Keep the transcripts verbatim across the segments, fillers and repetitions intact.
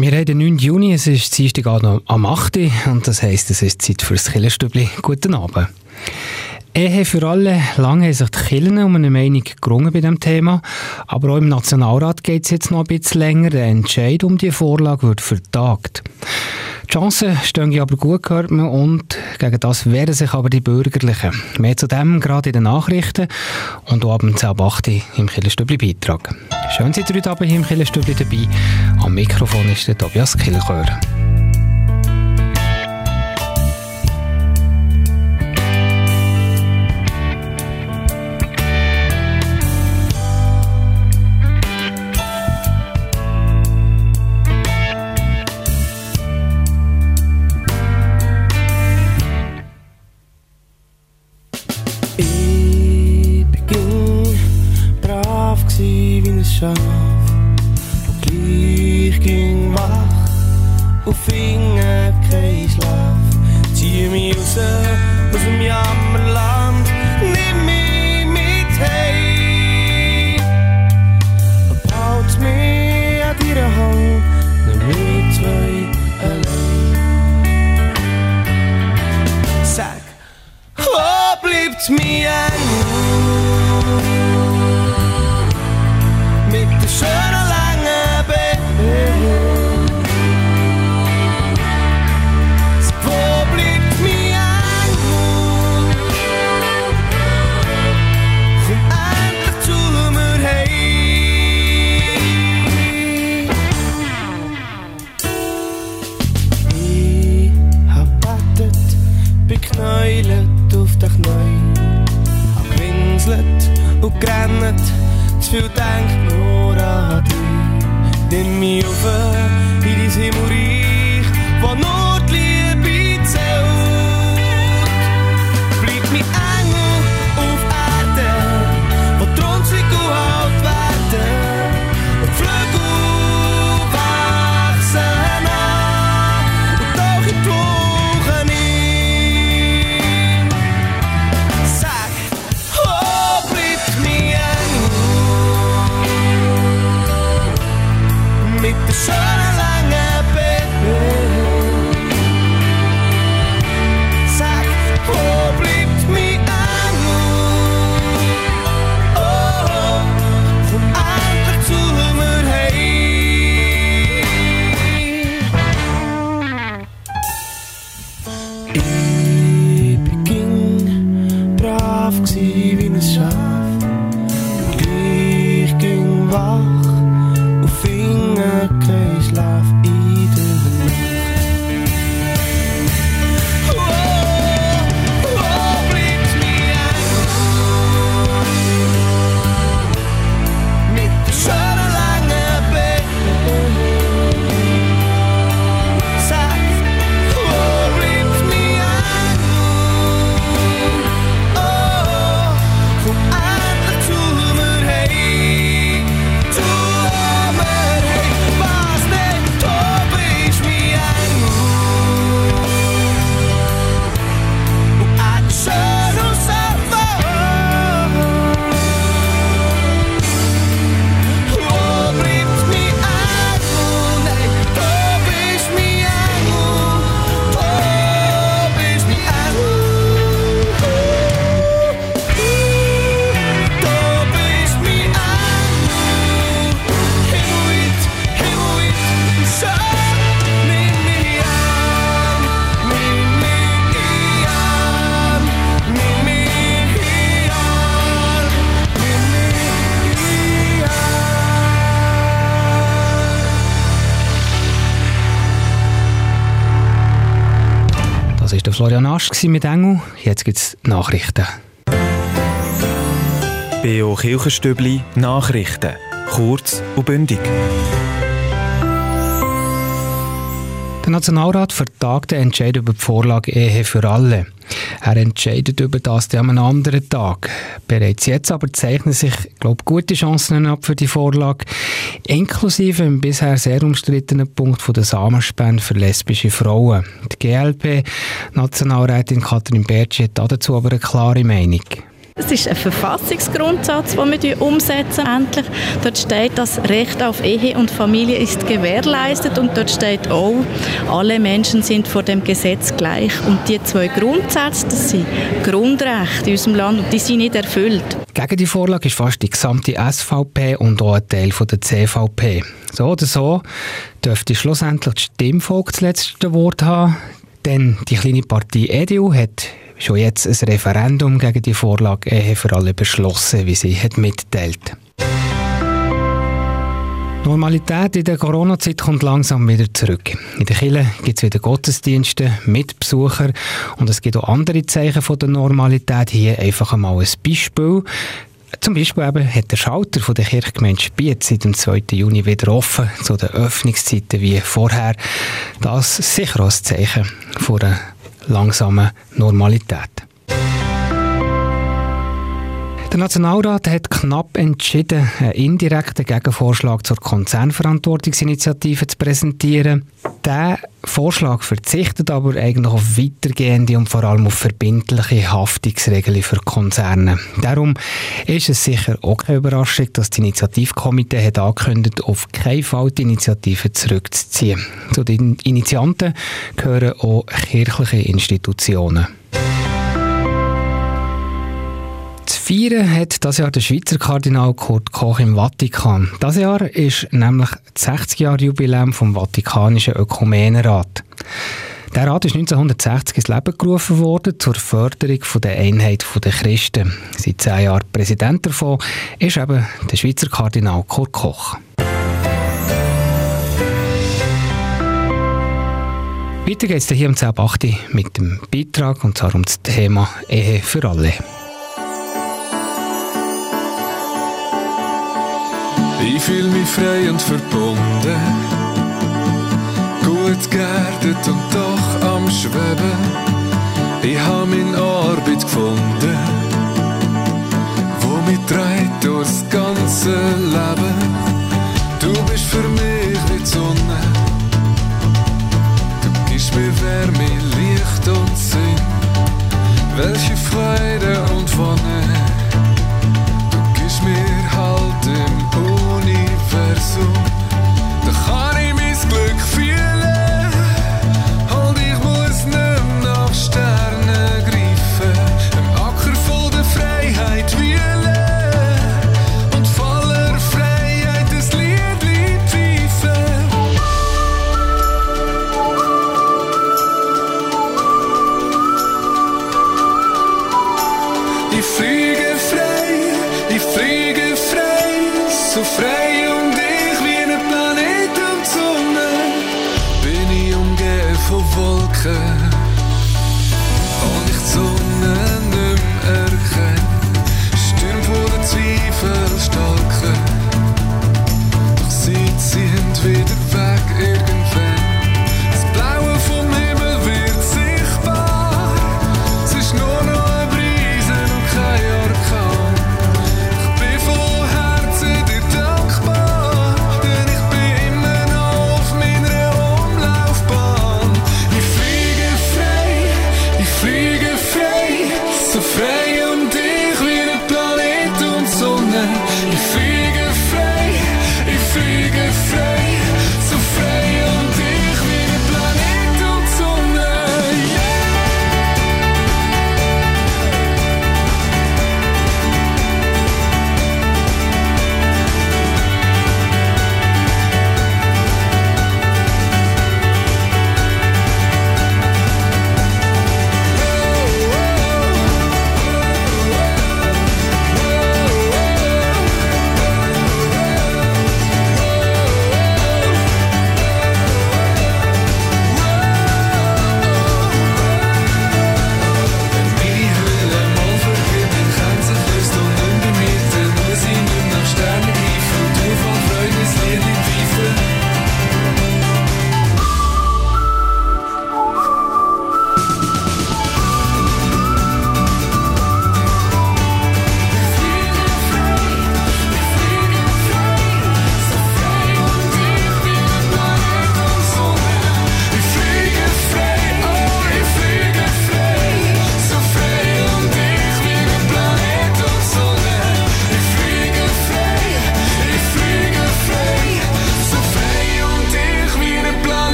Wir haben den neunten Juni, es ist Dienstagabend am acht Uhr und das heisst, es ist Zeit für das Kirchenstübli. Guten Abend. Ehe für alle. Lange haben sich die Kirchen um eine Meinung gerungen bei diesem Thema, aber auch im Nationalrat geht es jetzt noch ein bisschen länger. Der Entscheid um die Vorlage wird vertagt. Die Chancen stehen aber gut, hört man, und gegen das wehren sich aber die Bürgerlichen. Mehr zu dem gerade in den Nachrichten und auch abends ab acht Uhr im Kirchenstübli-Beitrag. Schön, seid ihr heute Abend hier im Kirchenstübli dabei. Am Mikrofon ist der Tobias Kilchör. Schaf, und gleich ging wach und Finger kein Schlaf. Zieh mich raus aus dem Jammerland, nimm mich mit heim und halt mich an deiner Hand, nimm mich zwei allein. Sag, wo bleibt mir ein mit der schönen langen Beine? Wo bleibt mein Engel? Komm endlich zu mir heim. Ich hab gebetet, beknäulet auf den Knien, hab gewinselt und gerannt, zu viel denkt nur an dich. Nimm mich auf in dein Himmelreich, wo nur die Liebe zählt. Bleib mein Engel auf Erde, wo die Rundsiegel halt werden und die Flügel wachsen an und doch in die Woche nicht. Sag, wo bleibt mein mit der schönen langen Beine? Sag, wo bleibt mein Engel? Oh, komm endlich zu mir heim. Ich bin brav gsi wie ein Schaf und gleich ging wach. Finger kein Schlaf in der Nacht. Oh, wo bleibt mein Engel? Mit der schönen langen Beine. Sag, wo bleibt mein Engel? Oh, komm endlich zu mir heim. Zu Das war der Florian Asch mit Engel. Jetzt gibt es Nachrichten. B O Kirchenstübli Nachrichten. Kurz und bündig. Der Nationalrat vertagt den Entscheid über die Vorlage Ehe für alle. Er entscheidet über das an einem anderen Tag. Bereits jetzt aber zeichnen sich, glaube ich, gute Chancen ab für die Vorlage, inklusive dem bisher sehr umstrittenen Punkt von der Samenspende für lesbische Frauen. Die G L P-Nationalrätin Katrin Bertschi hat dazu aber eine klare Meinung. Es ist ein Verfassungsgrundsatz, den wir umsetzen endlich. Dort steht, das Recht auf Ehe und Familie ist gewährleistet und dort steht auch, alle Menschen sind vor dem Gesetz gleich. Und die zwei Grundsätze, das sind Grundrechte in unserem Land und die sind nicht erfüllt. Gegen die Vorlage ist fast die gesamte S V P und auch ein Teil von der C V P. So oder so dürfte schlussendlich das Stimmvolk das letzte Wort haben, denn die kleine Partei E D U hat schon jetzt ein Referendum gegen die Vorlage Ehe für alle beschlossen, wie sie hat mitteilt. Normalität in der Corona-Zeit kommt langsam wieder zurück. In den Kirchen gibt es wieder Gottesdienste mit Besuchern und es gibt auch andere Zeichen von der Normalität. Hier einfach einmal ein Beispiel. Zum Beispiel eben hat der Schalter von der Kirchgemeinde Spiez seit dem zweiten Juni wieder offen, zu den Öffnungszeiten wie vorher. Das ist sicher auch ein Zeichen von einer langsamen Normalität. Der Nationalrat hat knapp entschieden, einen indirekten Gegenvorschlag zur Konzernverantwortungsinitiative zu präsentieren. Dieser Vorschlag verzichtet aber eigentlich auf weitergehende und vor allem auf verbindliche Haftungsregeln für Konzerne. Darum ist es sicher auch keine Überraschung, dass das Initiativkomitee hat angekündigt, auf keinen Fall die Initiative zurückzuziehen. Zu den Initianten gehören auch kirchliche Institutionen. Zu feiern hat dieses Jahr der Schweizer Kardinal Kurt Koch im Vatikan. Dieses Jahr ist nämlich das sechzig-Jahr-Jubiläum vom Vatikanischen Ökumenenrat. Der Rat ist neunzehnhundertsechzig ins Leben gerufen worden zur Förderung der Einheit der Christen. Seit zehn Jahren Präsident davon ist eben der Schweizer Kardinal Kurt Koch. Weiter geht es hier um zehn Uhr acht mit dem Beitrag, und zwar um das Thema Ehe für alle. Ich fühle mich frei und verbunden, gut geerdet und doch am Schweben. Ich habe meine Arbeit gefunden, wo mich trägt durchs ganze Leben. Du bist für mich wie die Sonne, du gibst mir Wärme, Licht und Sinn. Welche Freude und Wonne, du gibst mir Halt im Universum. Da kann ich mein Glück fühlen und ich muss nicht mehr nach Sternen greifen. Im Acker voll der Freiheit wühlen und voller Freiheit ein Liedli pfeifen. Ich fliege frei, ich fliege frei, so frei um dich wie ein Planet um die Sonne. Bin ich umgeben von Wolken und ich die Sonne nicht mehr erkenne. Stürme vor den Zweifel stalken, doch sie ziehen wieder weg irgendwann. Das Blaue vom Himmel wird sichtbar, es ist nur noch ein Brise und kein Orkan. Ich bin von Herzen dir dankbar, denn ich bin immer noch auf meiner Umlaufbahn. Ich fliege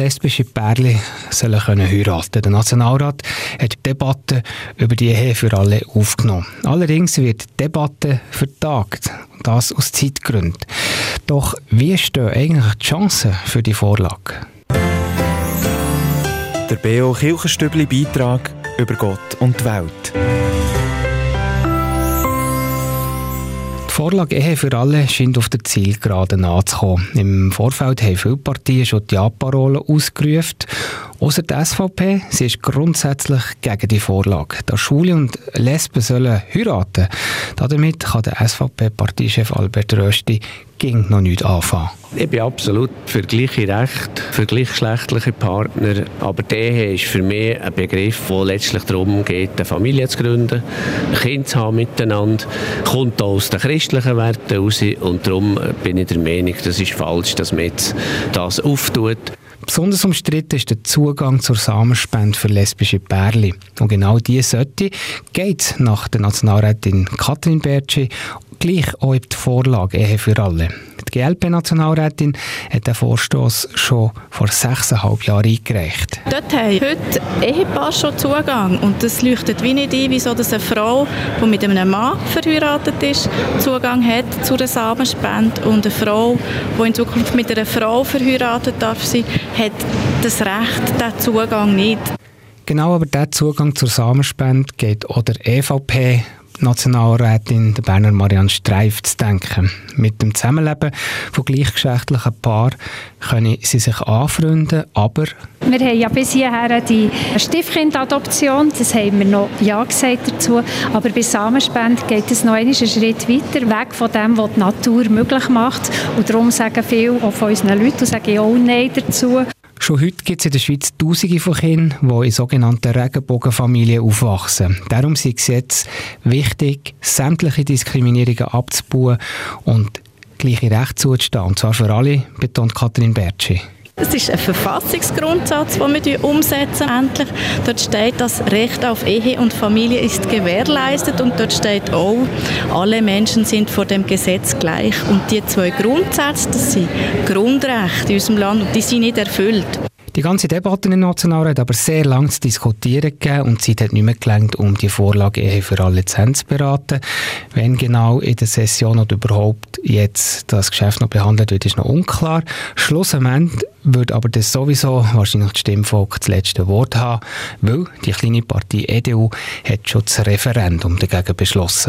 lesbische Pärchen sollen können heiraten. Der Nationalrat hat die Debatte über die Ehe für alle aufgenommen. Allerdings wird die Debatte vertagt, das aus Zeitgründen. Doch wie stehen eigentlich die Chancen für die Vorlage? Der B O Kirchenstübli-Beitrag über Gott und die Welt. Die Vorlage Ehe für alle scheint auf der Zielgeraden anzukommen. Im Vorfeld haben viele Partien schon die Ja-Parolen ausgerufen. Ausser die S V P, sie ist grundsätzlich gegen die Vorlage. Da Schwule und Lesben sollen heiraten, damit kann der S V P-Parteichef Albert Rösti ging noch nichts anfangen. Ich bin absolut für gleiche Rechte, für gleichgeschlechtliche Partner. Aber die Ehe ist für mich ein Begriff, der letztlich darum geht, eine Familie zu gründen, ein Kind zu haben miteinander. Kommt auch aus den christlichen Werten raus. Und darum bin ich der Meinung, das ist falsch, dass man jetzt das auftut. Besonders umstritten ist der Zugang zur Samenspende für lesbische Pärchen. Und genau diese sollte, geht nach der Nationalrätin Katrin Bertschi, gleich auch in die Vorlage Ehe für alle. Die G L P-Nationalrätin hat den Vorstoss schon vor sechseinhalb Jahren eingereicht. Dort haben heute Ehepaare schon Zugang. Und das leuchtet wie nicht ein, wieso dass eine Frau, die mit einem Mann verheiratet ist, Zugang hat zu einer Samenspende. Und eine Frau, die in Zukunft mit einer Frau verheiratet darf sein, hat das Recht, diesen Zugang nicht. Genau, aber dieser Zugang zur Samenspende geht auch der E V P Nationalrätin, der Berner Marianne Streif, zu denken. Mit dem Zusammenleben von gleichgeschlechtlichen Paaren können sie sich anfreunden, aber... Wir haben ja bis hierher die Stiefkindadoption, das haben wir noch Ja gesagt dazu, aber bei Samenspende geht es noch einen Schritt weiter, weg von dem, was die Natur möglich macht. Und darum sagen viele auch von unseren Leuten, und sagen auch Nein dazu. Schon heute gibt es in der Schweiz Tausende von Kindern, die in sogenannten Regenbogenfamilien aufwachsen. Darum sind es jetzt wichtig, sämtliche Diskriminierungen abzubauen und gleiche Rechte zuzustehen. Und zwar für alle, betont Katrin Bertschi. Es ist ein Verfassungsgrundsatz, den wir umsetzen endlich. Dort steht, das Recht auf Ehe und Familie ist gewährleistet und dort steht auch, alle Menschen sind vor dem Gesetz gleich. Und die zwei Grundsätze, das sind Grundrechte in unserem Land und die sind nicht erfüllt. Die ganze Debatte im Nationalrat hat aber sehr lange zu diskutieren gegeben und die Zeit hat nicht mehr gelangt, um die Vorlage Ehe für alle zu Ende zu beraten. Wenn genau in der Session oder überhaupt jetzt das Geschäft noch behandelt wird, ist noch unklar. Schlussendlich wird aber das sowieso wahrscheinlich das Stimmvolk das letzte Wort haben, weil die kleine Partei E D U hat schon das Referendum dagegen beschlossen.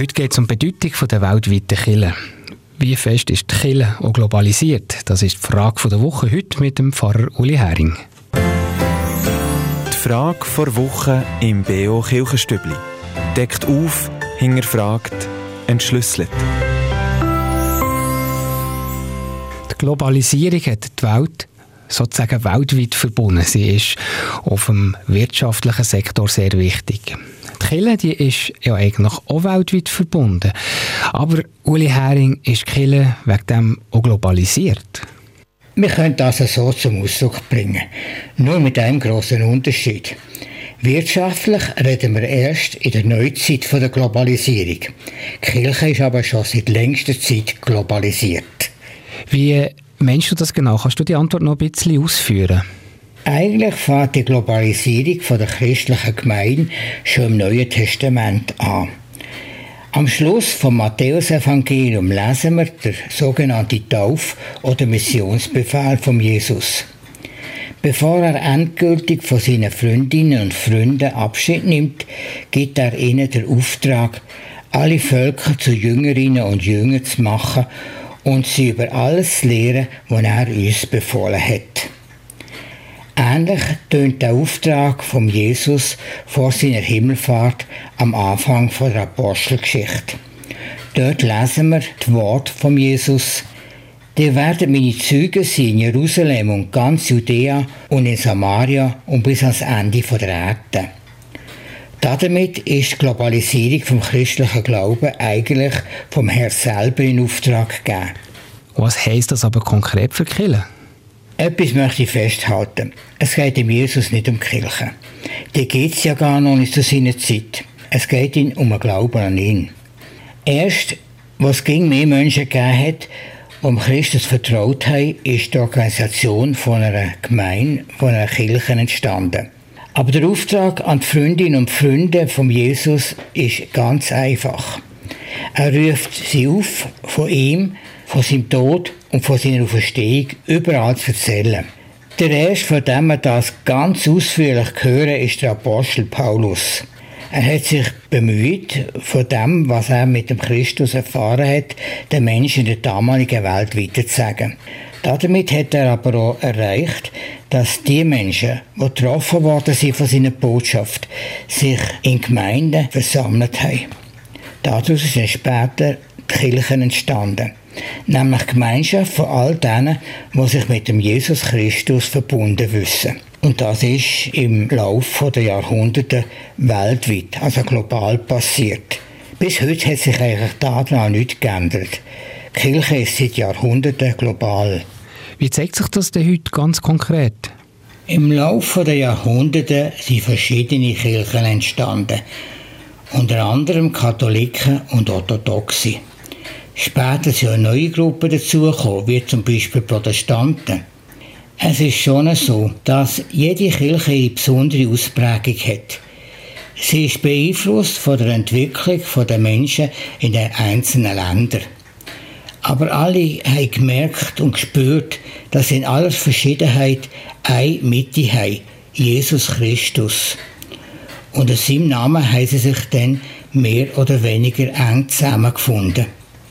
Heute geht es um die Bedeutung der weltweiten Kirche. Wie fest ist die Kirche auch globalisiert? Das ist die Frage der Woche heute mit dem Pfarrer Uli Häring. Die Frage vor Woche im B O Kirchenstübli. Deckt auf, hinterfragt, entschlüsselt. Die Globalisierung hat die Welt sozusagen weltweit verbunden. Sie ist auf dem wirtschaftlichen Sektor sehr wichtig. Die Kirche, die ist ja eigentlich auch weltweit verbunden. Aber Uli Häring, ist die Kirche wegen dem auch globalisiert? Wir können das so zum Ausdruck bringen. Nur mit einem grossen Unterschied. Wirtschaftlich reden wir erst in der Neuzeit von der Globalisierung. Die Kirche ist aber schon seit längster Zeit globalisiert. Wie meinst du das genau? Kannst du die Antwort noch ein bisschen ausführen? Eigentlich fängt die Globalisierung von der christlichen Gemeinde schon im Neuen Testament an. Am Schluss vom Matthäusevangelium lesen wir den sogenannten Tauf- oder Missionsbefehl von Jesus. Bevor er endgültig von seinen Freundinnen und Freunden Abschied nimmt, gibt er ihnen den Auftrag, alle Völker zu Jüngerinnen und Jüngern zu machen und sie über alles zu lehren, was er uns befohlen hat. Ähnlich tönt der Auftrag von Jesus vor seiner Himmelfahrt am Anfang der Apostelgeschichte. Dort lesen wir die Worte von Jesus: Die werden meine Zeugen sein in Jerusalem und ganz Judäa und in Samaria und bis ans Ende der Erde. Damit ist die Globalisierung vom christlichen Glauben eigentlich vom Herrn selber in Auftrag gegeben. Was heisst das aber konkret für die Kirche? Etwas möchte ich festhalten. Es geht dem Jesus nicht um die Kirche. Die geht es ja gar noch nicht zu seiner Zeit. Es geht ihm um den Glauben an ihn. Erst, was es gegen mehr Menschen gegeben hat, die um Christus vertraut haben, ist die Organisation von einer Gemeinde, von einer Kirche entstanden. Aber der Auftrag an die Freundinnen und Freunde von Jesus ist ganz einfach. Er ruft sie auf, von ihm, von seinem Tod und von seiner Auferstehung überall zu erzählen. Der erste, von dem wir das ganz ausführlich hören, ist der Apostel Paulus. Er hat sich bemüht, von dem, was er mit dem Christus erfahren hat, den Menschen in der damaligen Welt weiterzusagen. Damit hat er aber auch erreicht, dass die Menschen, die getroffen worden sind von seiner Botschaft, sich in Gemeinden versammelt haben. Daraus sind später die Kirchen entstanden. Nämlich die Gemeinschaft von all denen, die sich mit dem Jesus Christus verbunden wissen. Und das ist im Laufe der Jahrhunderte weltweit, also global passiert. Bis heute hat sich eigentlich daran nichts geändert. Die Kirche ist seit Jahrhunderten global. Wie zeigt sich das denn heute ganz konkret? Im Laufe der Jahrhunderte sind verschiedene Kirchen entstanden. Unter anderem Katholiken und Orthodoxe. Später sind eine neue Gruppen dazugekommen, wie zum Beispiel Protestanten. Es ist schon so, dass jede Kirche eine besondere Ausprägung hat. Sie ist beeinflusst von der Entwicklung der Menschen in den einzelnen Ländern. Aber alle haben gemerkt und gespürt, dass in aller Verschiedenheit eine Mitte haben, Jesus Christus. Und in seinem Namen haben sie sich dann mehr oder weniger eng zusammengefunden.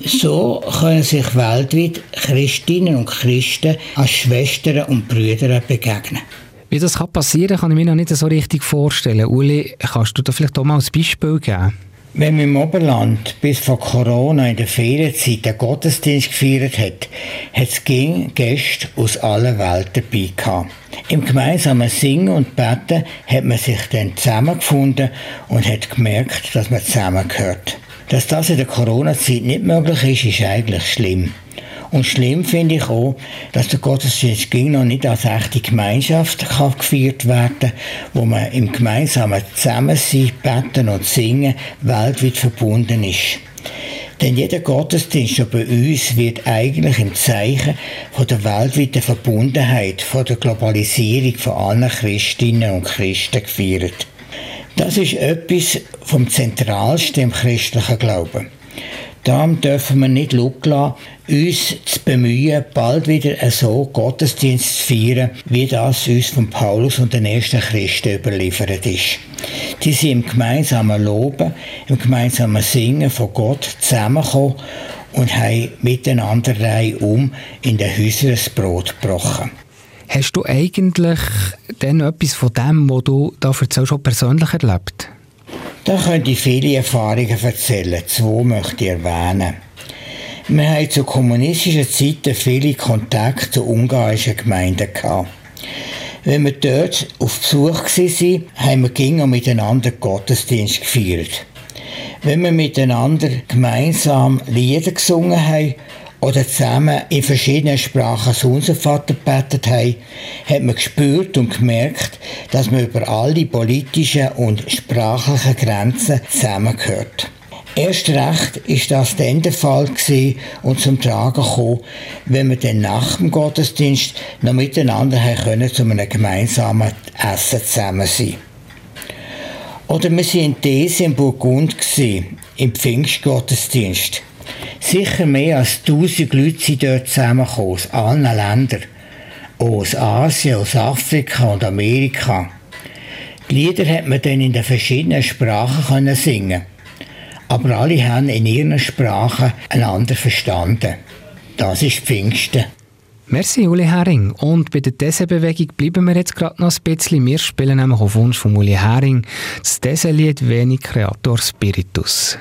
So können sich weltweit Christinnen und Christen als Schwestern und Brüder begegnen. Wie das passieren kann, kann ich mir noch nicht so richtig vorstellen. Uli, kannst du da vielleicht auch mal ein Beispiel geben? Wenn man im Oberland bis vor Corona in der Ferienzeit einen Gottesdienst gefeiert hat, hat es Gäste aus aller Welt dabei gehabt. Im gemeinsamen Singen und Beten hat man sich dann zusammengefunden und hat gemerkt, dass man zusammengehört. Dass das in der Corona-Zeit nicht möglich ist, ist eigentlich schlimm. Und schlimm finde ich auch, dass der Gottesdienst ging noch nicht als echte Gemeinschaft kann gefeiert werden kann, wo man im gemeinsamen Zusammensein, Beten und Singen weltweit verbunden ist. Denn jeder Gottesdienst schon bei uns wird eigentlich im Zeichen von der weltweiten Verbundenheit, von der Globalisierung von allen Christinnen und Christen gefeiert. Das ist etwas vom Zentralsten im christlichen Glauben. Darum dürfen wir nicht lassen, uns zu bemühen, bald wieder so Gottesdienst zu feiern, wie das uns von Paulus und den ersten Christen überliefert ist. Die sind im gemeinsamen Loben, im gemeinsamen Singen von Gott zusammengekommen und haben miteinander reihum in den Häusern das Brot gebrochen. Hast du eigentlich denn etwas von dem, was du da erzählst, schon persönlich erlebt? Da könnte ich viele Erfahrungen erzählen. Zwei möchte ich erwähnen. Wir hatten zu kommunistischen Zeiten viele Kontakte zu ungarischen Gemeinden gehabt. Wenn wir dort auf Besuch waren, haben wir ging miteinander Gottesdienst gefeiert. Wenn wir miteinander gemeinsam Lieder gesungen haben oder zusammen in verschiedenen Sprachen das Unservater gebetet haben, hat man gespürt und gemerkt, dass man über alle politischen und sprachlichen Grenzen zusammengehört. Erst recht ist das dann der Fall gewesen und zum Tragen gekommen, wenn wir dann nach dem Gottesdienst noch miteinander können zu einem gemeinsamen Essen zusammen sein. Oder wir waren in These in Burgund gewesen, im Pfingstgottesdienst. Sicher mehr als tausend Leute sind dort zusammengekommen, aus allen Ländern. Auch aus Asien, aus Afrika und Amerika. Die Lieder hat man dann in den verschiedenen Sprachen können singen. Aber alle haben in ihren Sprachen einander verstanden. Das ist Pfingsten. Merci, Uli Hering. Und bei der Dese-Bewegung bleiben wir jetzt gerade noch ein bisschen. Wir spielen nämlich auf Wunsch von Uli Hering das Dese-Lied «Veni Creator Spiritus».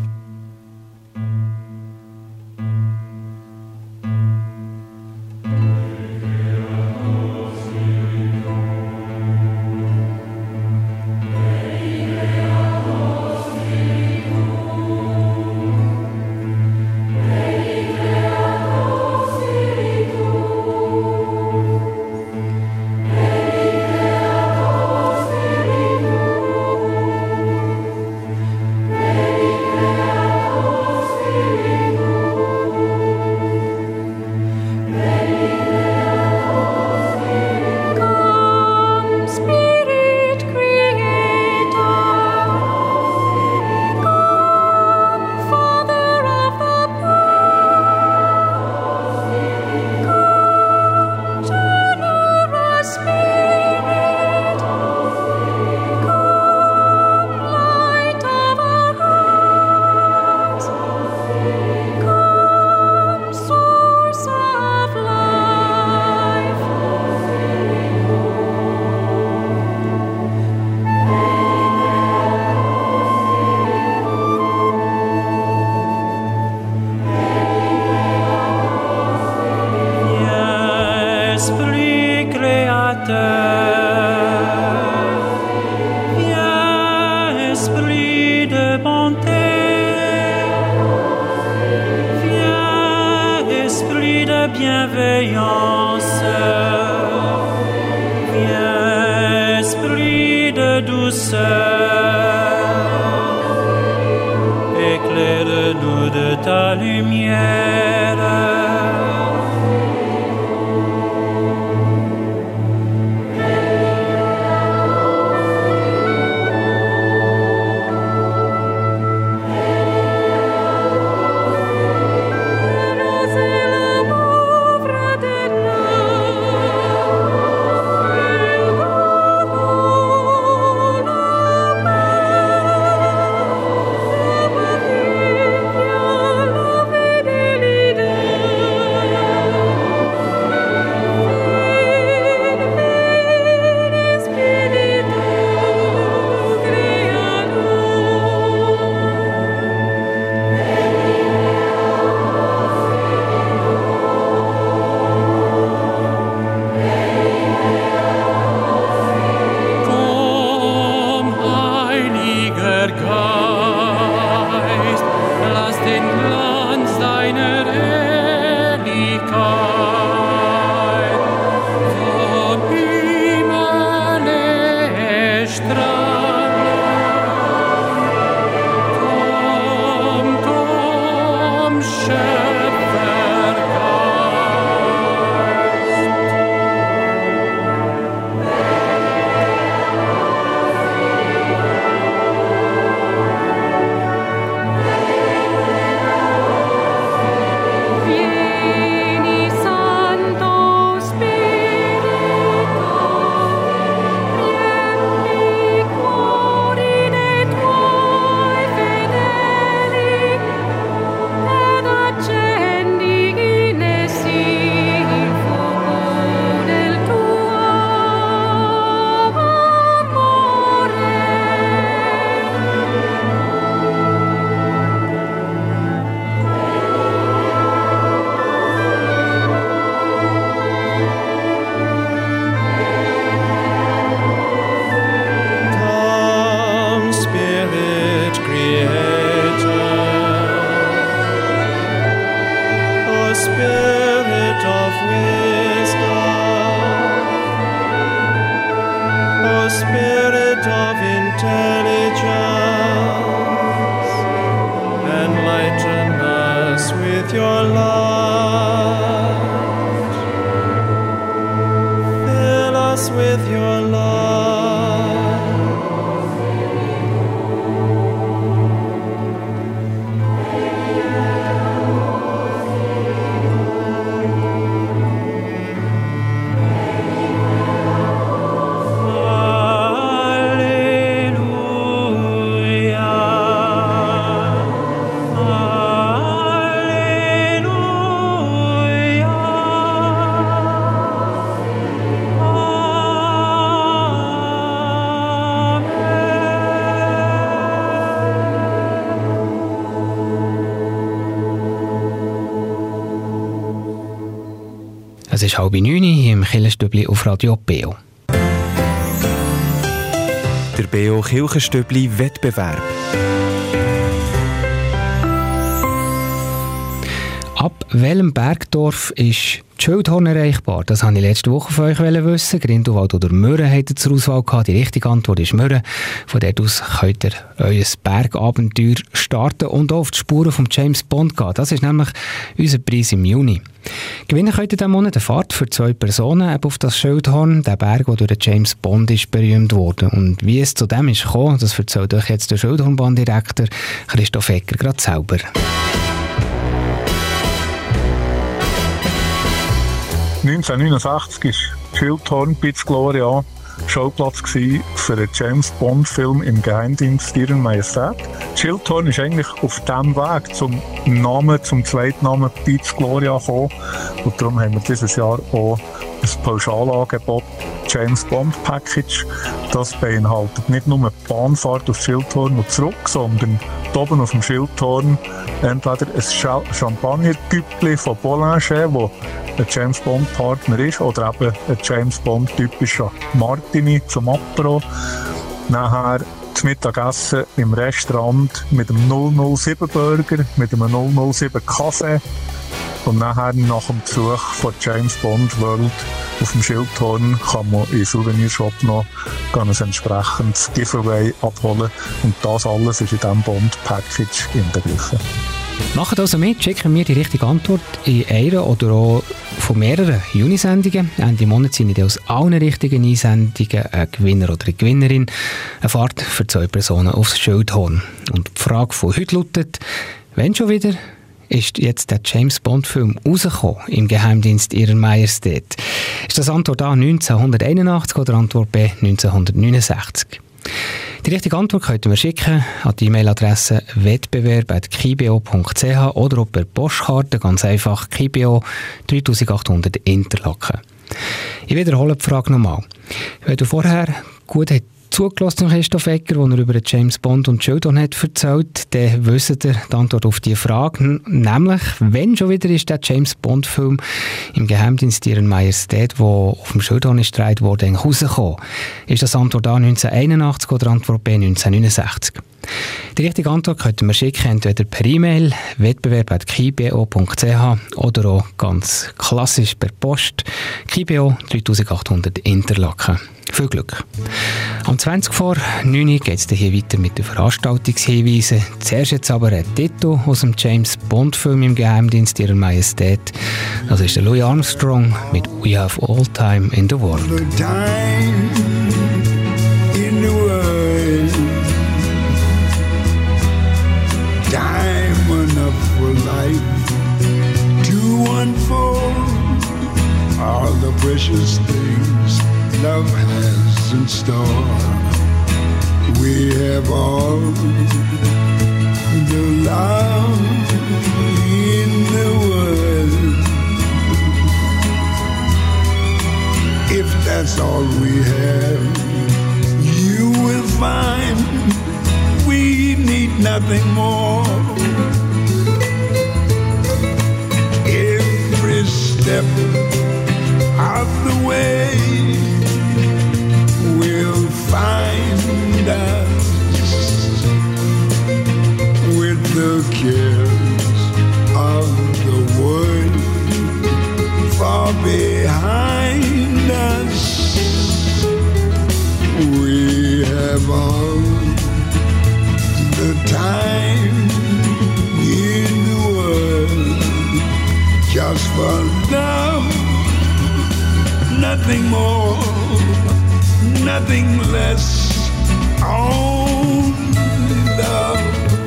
Éclaire-nous de ta lumière. Deli with your love. Es ist halb neun hier im Kirchenstübli auf Radio B O. Der B O Kirchenstübli Wettbewerb. Ab welchem Bergdorf ist die Schildhorn erreichbar? Das wollte ich letzte Woche von euch wissen. Grindelwald oder Mürren habt ihr zur Auswahl gehabt. Die richtige Antwort ist Mürren. Von dort aus könnt ihr euer Bergabenteuer starten und auch auf die Spuren von James Bond gehen. Das ist nämlich unser Preis im Juni. Gewinnen könnt ihr diesen Monat eine Fahrt für zwei Personen auf das Schildhorn, der Berg, der durch James Bond ist berühmt wurde. Und wie es zu dem ist gekommen, das erzählt euch jetzt der Schildhornbahndirektor Christoph Egger gerade selber. neunzehnhundertneunundsechzig war Schildhorn Piz Gloria Schauplatz für einen James-Bond-Film im Geheimdienst Ihrer Majestät. Schildhorn ist eigentlich auf diesem Weg zum Namen, zum Zweitnamen Piz Gloria gekommen. Und darum haben wir dieses Jahr auch ein Pauschalangebot, James Bond Package. Das beinhaltet nicht nur die Bahnfahrt auf Schildhorn und zurück, sondern oben auf dem Schildhorn entweder ein Champagner-Güppli von Bollinger, wo ein James Bond Partner ist, oder eben ein James Bond typischer Martini zum Apero. Nachher das Mittagessen im Restaurant mit einem null null sieben Burger, mit einem null null sieben Kaffee. Und nachher nach dem Besuch von James Bond World auf dem Schildhorn kann man im Souvenirshop noch ein entsprechendes Giveaway abholen. Und das alles ist in diesem Bond-Package inbegriffen. Macht also mit, schicken wir die richtige Antwort in einer oder auch von mehreren Juni-Sendungen. Ende Monat sind aus allen richtigen Einsendungen ein Gewinner oder eine Gewinnerin. Eine Fahrt für zwei Personen aufs Schildhorn. Und die Frage von heute lautet, wenn schon wieder ist jetzt der James-Bond-Film rausgekommen im Geheimdienst Ihrer Majestät? Ist das Antwort A neunzehnhunderteinundachtzig oder Antwort B neunzehnhundertneunundsechzig? Die richtige Antwort könnt ihr mir schicken an die E-Mail-Adresse wettbewerb at kibio punkt c h oder auch per Postkarte, ganz einfach Kibio dreitausendachthundert Interlaken. Ich wiederhole die Frage nochmal. Wenn du vorher gut zugelassen hast, Christoph Egger, wo er über James Bond und Schildhorn hat erzählt, dann wisst ihr die Antwort auf diese Frage. Nämlich, wenn schon wieder ist der James Bond-Film im Geheimdienst Ihrer Majestät, der auf dem Schildhorn ist gedreht wurde, rausgekommen. Ist das Antwort A neunzehnhunderteinundachtzig oder Antwort B neunzehnhundertneunundsechzig? Die richtige Antwort könnt ihr mir schicken, entweder per E-Mail wettbewerb at kibio punkt c h oder auch ganz klassisch per Post Kibio dreitausendachthundert Interlaken. Viel Glück! Am zwanzig vor neun geht es hier weiter mit den Veranstaltungshinweisen. Zuerst jetzt aber ein Titel aus dem James Bond-Film im Geheimdienst Ihrer Majestät. Das ist der Louis Armstrong mit We Have All Time in the World. Time enough for life to unfold all the precious things love has in store. We have all the love in the world. If that's all we have, you will find we need nothing more. Every step of the way will find us with the cares of the world far behind us. We have all the time in the world just for love, nothing more, nothing less. Only love.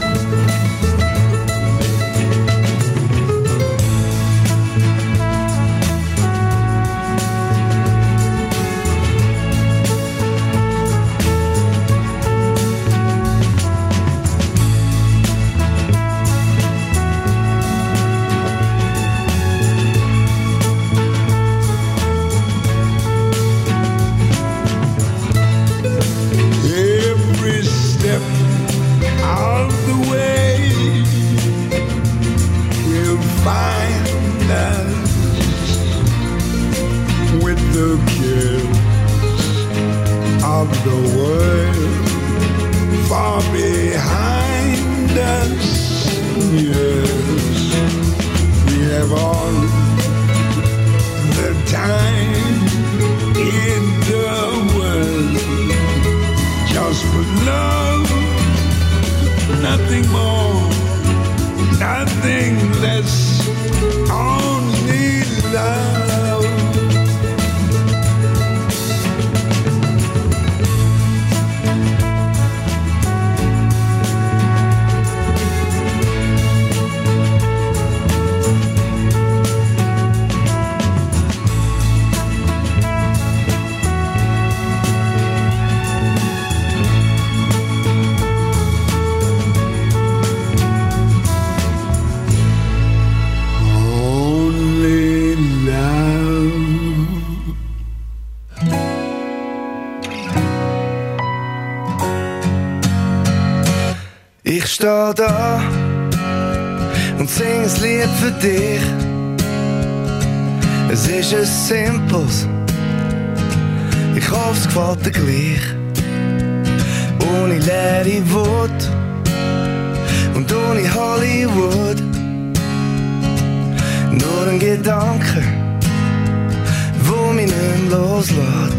The world far behind us. Yes, we have all the time in the world just for love, nothing more, nothing less, only love. Ich steh da und sing ein Lied für dich. Es ist ein simples, ich hoffe es gefällt dir gleich. Ohne leere Worte und ohne Hollywood. Nur ein Gedanke, wo mich nicht loslässt.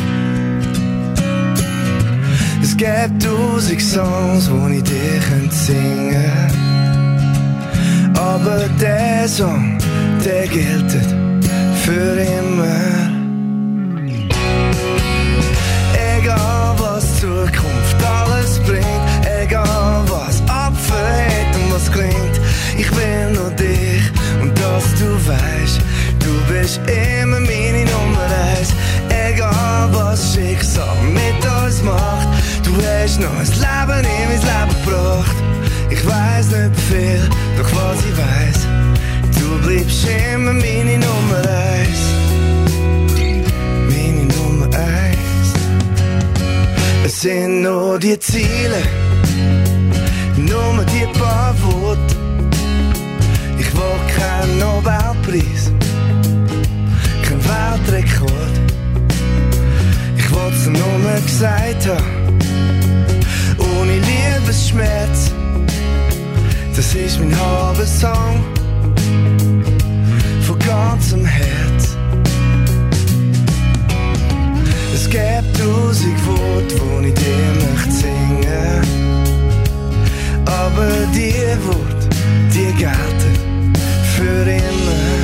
Es gibt tausend Songs, wo ich dir singen könnte. Aber der Song, der gilt für immer. Egal was Zukunft alles bringt, egal was abfällt und was klingt, ich will nur dich und dass du weißt, du bist immer meine Nummer eins. Egal was Schicksal mit uns macht, du hast noch ein Leben in mein Leben gebracht. Ich weiss nicht viel, doch was ich weiss, du bleibst immer meine Nummer eins. Meine Nummer eins. Es sind nur die Ziele, nur die paar Worte. Ich will keinen Nobelpreis, kein Weltrekord. Ich wollt's nur mal gesagt haben, ohne Liebesschmerz. Das ist mein halber Song, von ganzem Herz. Es gibt tausend Worte, wo ich dir möchte singen, aber die Worte, die gelten für immer.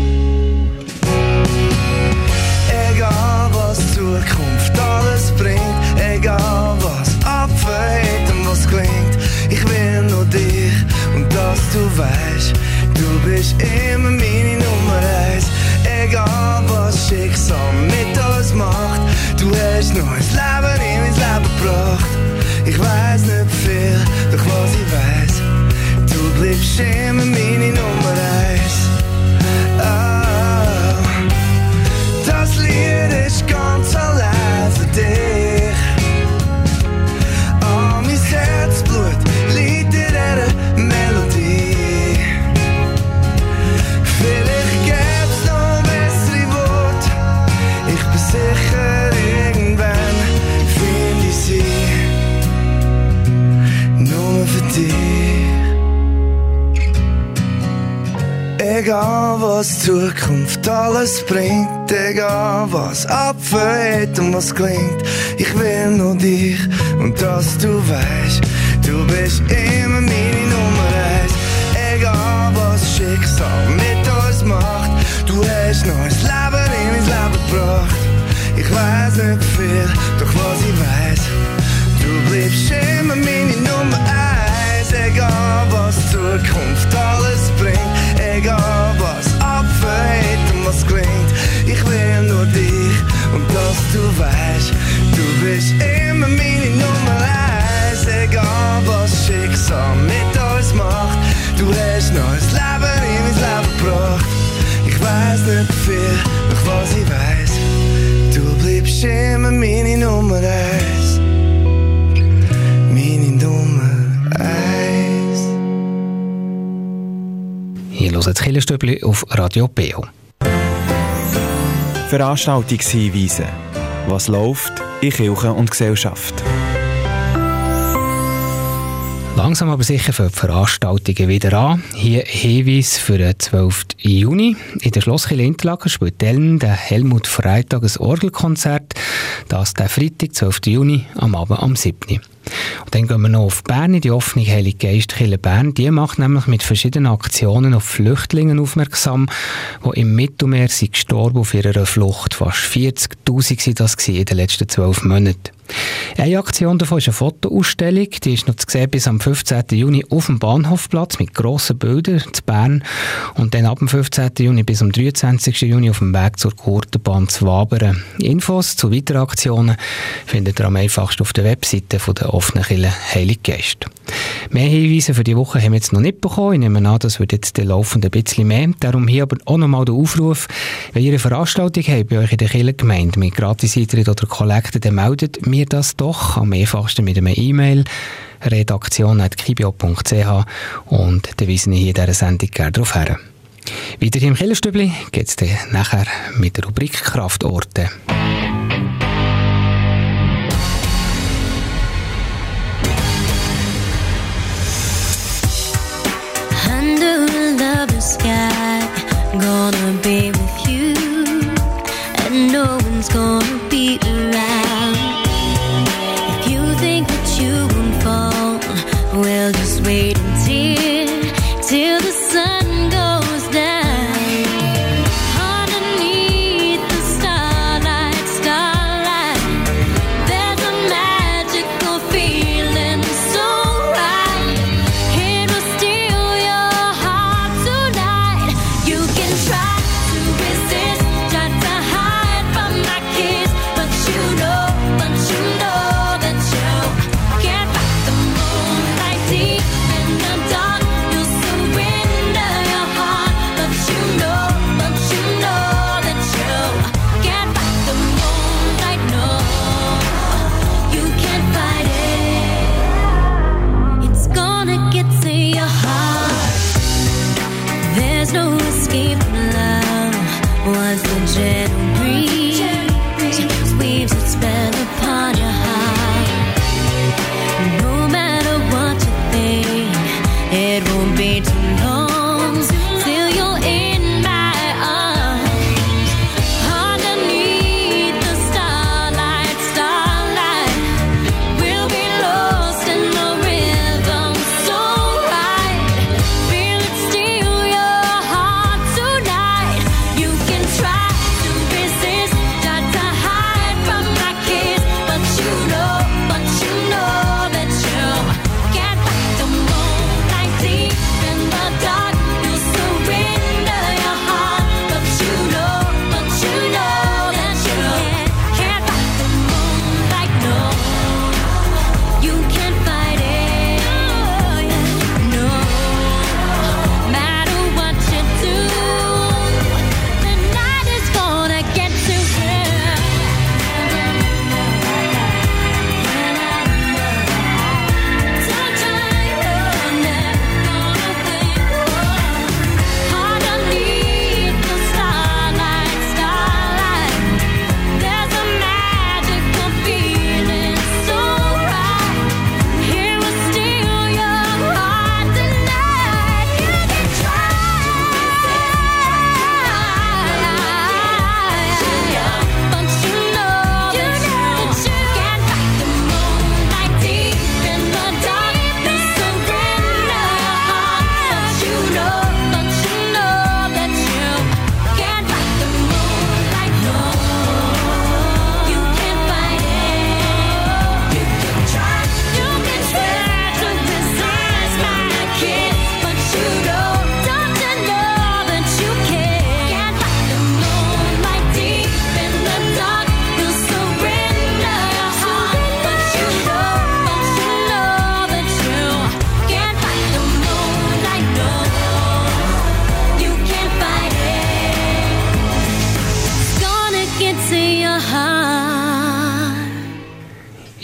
Egal was Zukunft alles bringt, egal was abfällt und was klingt, ich will nur dich und dass du weißt, du bist immer meine Nummer eins. Egal was Schicksal mit uns macht, du hast noch ein Leben in mein Leben gebracht. Ich weiss nicht viel, doch was ich weiss, du bleibst immer meine Nummer eins. Oh, das Lied ist ganz allein für dich. Oh, mein Herzblut liegt in dieser Melodie. Vielleicht gäb's noch bessere Worte, ich bin sicher, irgendwann find ich sie. Nur für dich. Egal was Zukunft alles bringt, egal was abfällt und was klingt, ich will nur dich und dass du weißt, du bist immer meine Nummer eins. Egal was Schicksal mit uns macht, du hast noch ein Leben in mein Leben gebracht. weiß nicht viel, doch was ich weiß, du bleibst immer meine Nummer eins. Egal was die Zukunft alles bringt, egal was abfällt und was klingt, ich will nur dich und dass du weißt, du bist immer meine Nummer eins. Egal was Schicksal mit uns macht, du hast neues Leben in mein Leben gebracht. Ich weiss nicht viel, doch was ich weiss, du bleibst immer meine Nummer eins. Meine Nummer eins. Hier hört das Killerstübli auf Radio Beo. Veranstaltungshinweise. Was läuft in Kirche und Gesellschaft? Langsam aber sicher für die Veranstaltungen wieder an. Hier ein Hinweis für den zwölften Juni. In der Schlosskirche Interlaken spielt Ellen der Helmut Freitag ein Orgelkonzert. Das der Freitag, zwölften Juni, am Abend am siebten Und dann gehen wir noch auf Bern, in die offene Heilige Geistkirche Bern. Die macht nämlich mit verschiedenen Aktionen auf Flüchtlinge aufmerksam, die im Mittelmeer sind gestorben auf ihrer Flucht. Fast vierzigtausend waren das in den letzten zwölf Monaten. Eine Aktion davon ist eine Fotoausstellung. Die ist noch zu sehen bis am fünfzehnten Juni auf dem Bahnhofplatz mit grossen Bildern zu Bern. Und dann ab dem fünfzehnten Juni bis am dreiundzwanzigsten Juni auf dem Weg zur Gurtenbahn zu Wabern. Infos zu weiteren Aktionen findet ihr am einfachsten auf der Webseite von der offenen Kirche Heilig Geist. Mehr Hinweise für die Woche haben wir jetzt noch nicht bekommen. Ich nehme an, das wird jetzt laufend ein bisschen mehr. Darum hier aber auch nochmal der Aufruf, wenn ihr eine Veranstaltung habt bei euch in der Kirchengemeinde mit Gratis-Eintritt oder Kollekten, dann meldet mir das doch am einfachsten mit einer E-Mail redaktion at kibio punkt c h und dann weise ich hier in dieser Sendung gerne darauf her. Weiter hier im Killerstübli geht es dann nachher mit der Rubrik Kraftorte. Under a lover's sky, gonna be with you, and no one's gonna be around. If you think that you won't fall, well, just wait until, till the sun goes down. Underneath the starlight, starlight, there's a magical feeling so right. It will steal your heart tonight. You can try to resist, try to hide from my kiss, but you know, but you know that you can't fight the moonlight deep in the dark. You'll surrender your heart, but you know, but you know that you can't fight the moonlight. No, you can't fight it. It's gonna get to your heart. There's no escape from love once the gentle breeze weaves its spell upon your heart. No matter what you think, it won't be too long till you're in my arms. Underneath the starlight, starlight, we'll be lost in the rhythm so right. Feel it steal your heart tonight. You can try to resist, try to hide from my kiss,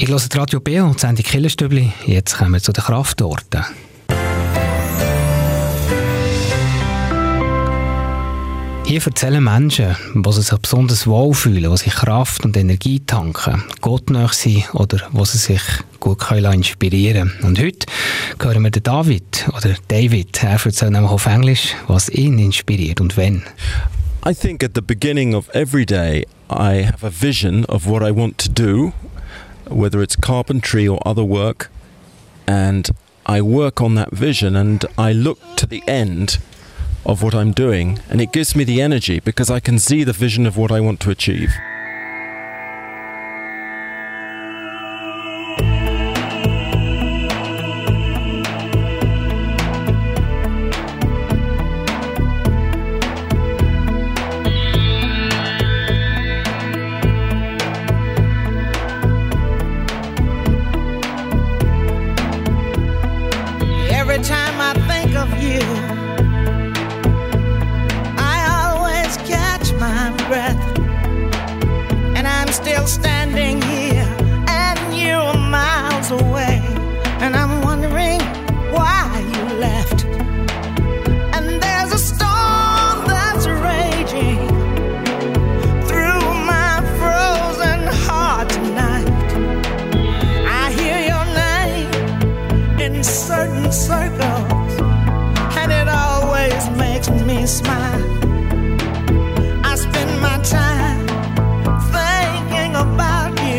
hört Radio B und die Sendung Killerstübli. Jetzt kommen wir zu den Kraftorten. Hier erzählen Menschen, die sich besonders wohlfühlen, die sich Kraft und Energie tanken, gottnah sind oder wo sie sich gut können inspirieren können. Und heute hören wir den David, oder David, er erzählt nämlich auf Englisch, was ihn inspiriert und wenn. I think at the beginning of every day I have a vision of what I want to do, whether it's carpentry or other work, and I work on that vision and I look to the end of what I'm doing, and it gives me the energy because I can see the vision of what I want to achieve. Every time I think of you, breath, and I'm still standing here and you're miles away, and I'm wondering why you left. And there's a storm that's raging through my frozen heart tonight. I hear your name in certain circles, and it always makes me smile. My time thinking about you.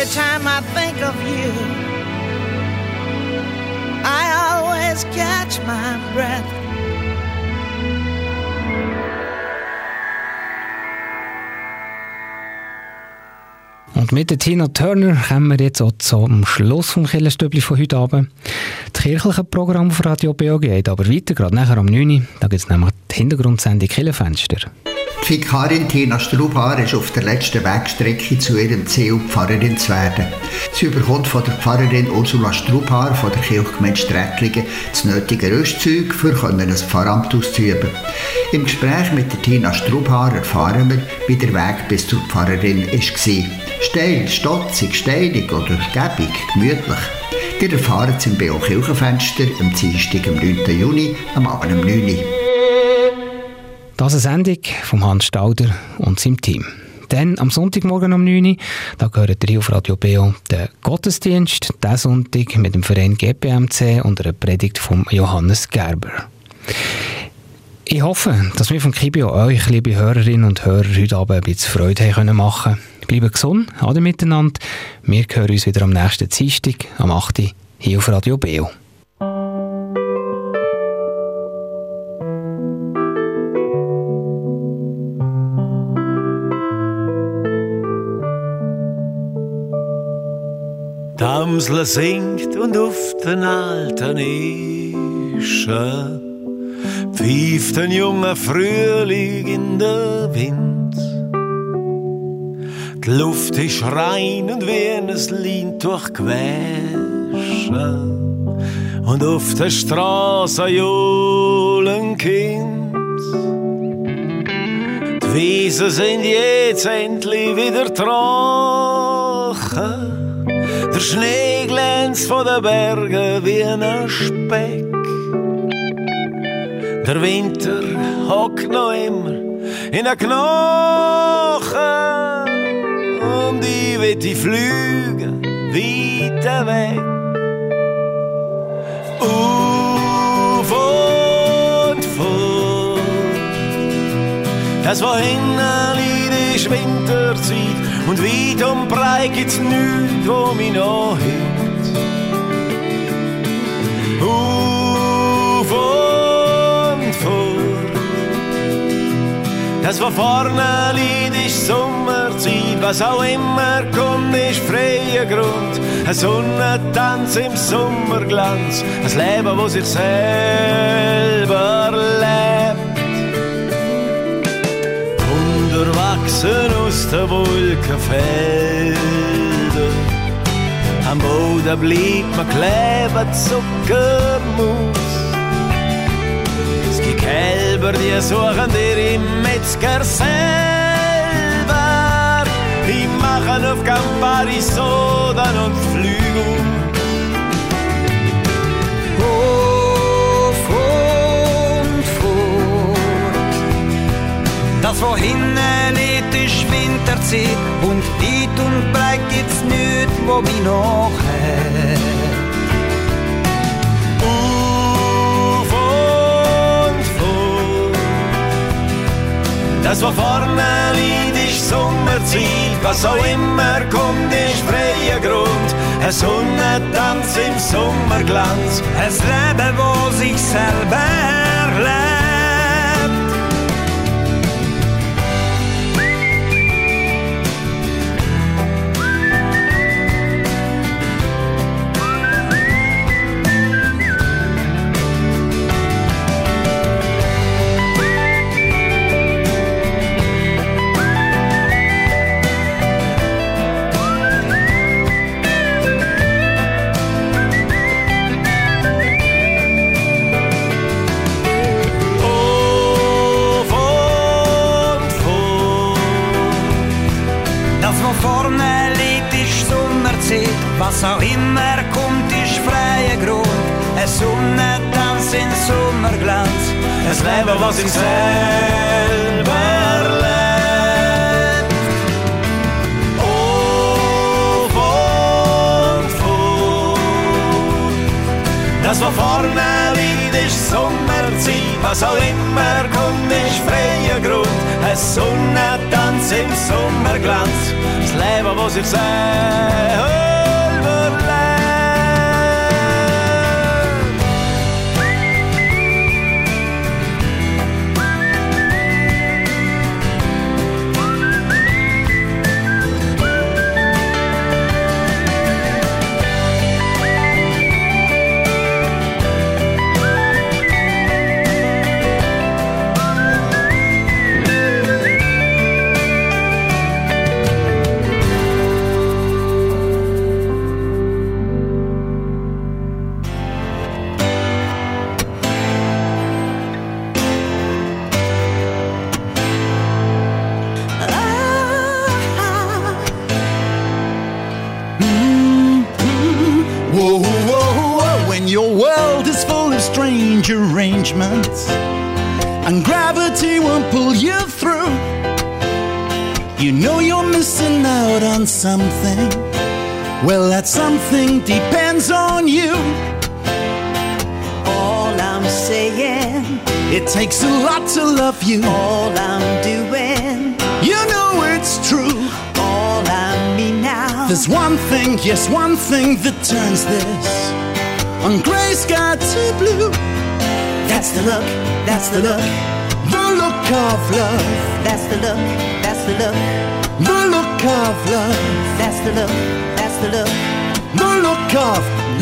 every time I think of you, I always catch my breath. Und mit der Tina Turner kommen wir jetzt auch zum Schluss vom Kirchenstübli von heute Abend. Das kirchliche Programm auf Radio B O G geht aber weiter, gerade nachher um neun Uhr. Da gibt es nämlich die Hintergrundsendung Kirchenfenster. Die Vikarin Tina Strubhaar ist auf der letzten Wegstrecke zu ihrem Ziel, Pfarrerin zu werden. Sie bekommt von der Pfarrerin Ursula Strubhaar von der Kirchgemeinde Strätlingen das nötige Rüstzeug, für ein Pfarramt auszuüben. Im Gespräch mit der Tina Strubhaar erfahren wir, wie der Weg bis zur Pfarrerin war. Steil, stotzig, steinig oder gebig, gemütlich. Ihr erfahrt es im B O Kirchenfenster am Dienstag, am neunten Juni, am Abend um neun Uhr. Das ist eine Sendung von Hans Stauder und seinem Team. Dann am Sonntagmorgen um neun Uhr, da gehört ihr auf Radio B O den Gottesdienst, diesen Sonntag mit dem Verein G P M C und einer Predigt von Johannes Gerber. Ich hoffe, dass wir vom Kibio euch, liebe Hörerinnen und Hörer, heute Abend ein bisschen Freude haben machen. Bleiben gesund, alle miteinander. Wir hören uns wieder am nächsten Dienstag, am acht Uhr, hier auf Radio B O. Die Amsel singt und auf den alten Ischen pfeift ein junger Frühling in der Wind. Die Luft ist rein und wie ein Lin durchgewaschen und auf der Straße johlen Kind. Die Wiesen sind jetzt endlich wieder trocken. Der Schnee glänzt von den Bergen wie ein Speck. Der Winter hockt noch immer in den Knochen und ich will die Flüge weiter weg. Auf und fort, das wo hinten liegt ist Winterzeit und weit und breit gibt's nichts, wo mich noch hält. Auf und fort, das wo vorne liegt ist Sommerzeit, was auch immer kommt ist freier Grund. Ein Sonnentanz im Sommerglanz, ein Leben, wo sich selber lebt. Unterwachsen aus den Wolkenfeldern, am Boden bleibt man kleben, Zuckermus. Es gibt Kälber, die suchen dir im Metzger selber. Die machen auf Campari Sodan und Flügel. Auf und fort, das wo hinten liegt ist Winterzeit und weit und breit gibt's nichts, wo mich noch hält. Auf und fort, das wo vorne liegt ist Sommerzeit, was auch immer kommt ist freier Grund. Ein Sonnentanz im Sommerglanz, ein Leben, wo sich selber lebt. Was auch immer kommt, ist freier Grund. Ein Sonnentanz in Sommerglanz, ein Leben, was sich selber lebt. Auf und fort, das wo vorne liegt ist Sommerzeit, was auch immer kommt ist freier Grund. Ein Sonnentanz im Sommerglanz, das Leben, was sich selber strange arrangements, and gravity won't pull you through. You know you're missing out on something. Well, that something depends on you. All I'm saying, it takes a lot to love you. All I'm doing, you know it's true. All I mean now, there's one thing, yes, one thing that turns this on grey sky to blue. That's the look, that's the look, the look of love. That's the look, that's the look, the look of love. That's the look, that's the look, the look of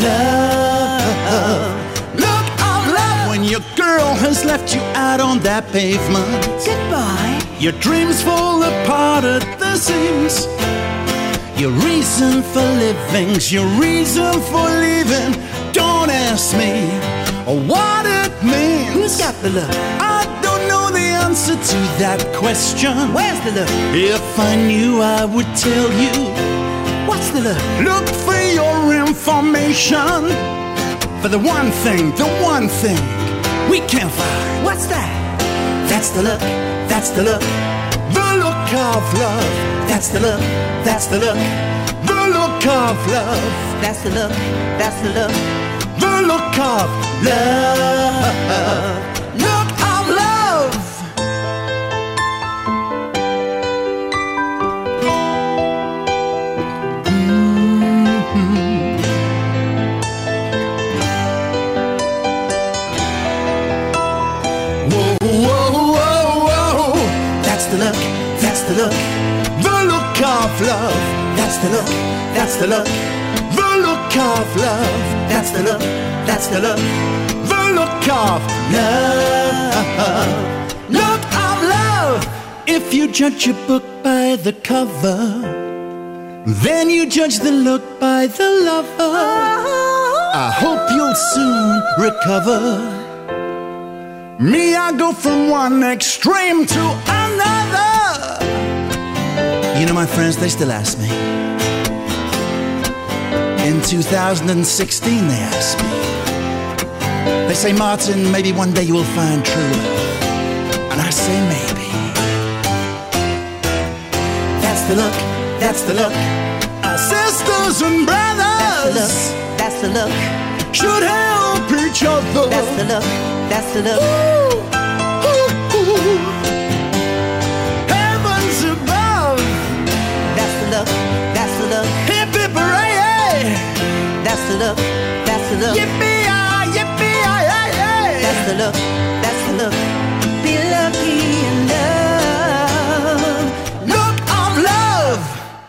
love. Look of love. When your girl has left you out on that pavement, goodbye. Your dreams fall apart at the seams. Your reason for living's your reason for leaving. Don't ask me what it means. Who's got the look? I don't know the answer to that question. Where's the look? If I knew, I would tell you. What's the look? Look for your information, for the one thing, the one thing we can't find. What's that? That's the look, that's the look, the look of love. That's the look, that's the look, the look of love. That's the look, that's the look, the look of love. Look of love. Mm-hmm. Whoa, whoa, whoa, whoa. That's the look, that's the look, the look of love. That's the look, that's the look, the look of love. That's the look, that's the look, the look of love. Look of love. If you judge a book by the cover, then you judge the look by the lover. I hope you'll soon recover. Me, I go from one extreme to another. You know, my friends, they still ask me. In two thousand sixteen, they asked me. They say, Martin, maybe one day you will find true love. And I say, maybe. That's the look, that's the look, our sisters and brothers. That's the look, should help each other. That's the look, that's the look. Ooh, ooh, ooh. Heavens above. That's the look, that's the look. Hip hip hooray. That's the look, that's the look. Yippee-yi, yippee-yi-yi. That's the look, that's the look. Be lucky in love. Look of love.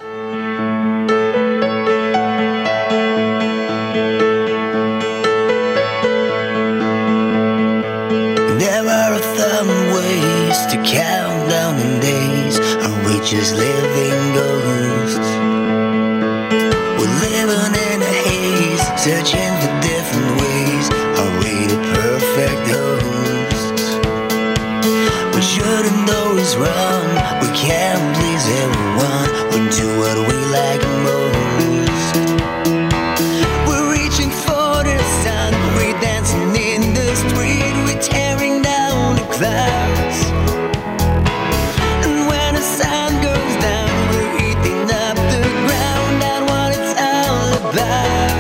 There are a thousand ways to count down the days. Are we just living ghosts? We're living in a haze, searching for different ways. Are we the perfect hosts? We shouldn't always run. We can't please everyone. We do what we like most. We're reaching for the sun. We're dancing in the street. We're tearing down the clouds. And when the sun goes down, we're eating up the ground. That's what it's all about.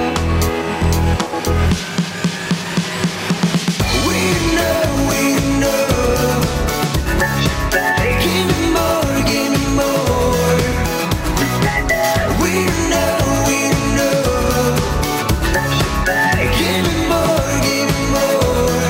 We know, we know. Give me more, give me more. We know, we know. Give me more, give me more.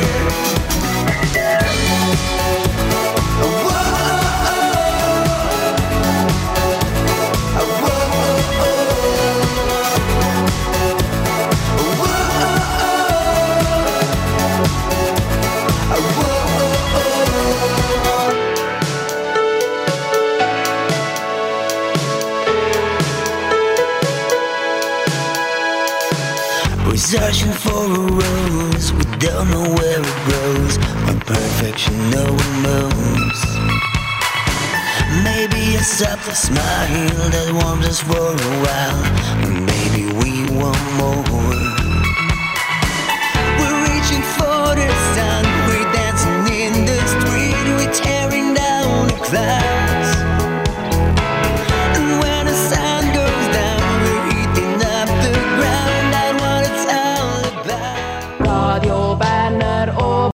We're searching for a rose, we don't know where it grows. When perfection no one moves. Maybe a subtle smile that warms us for a while.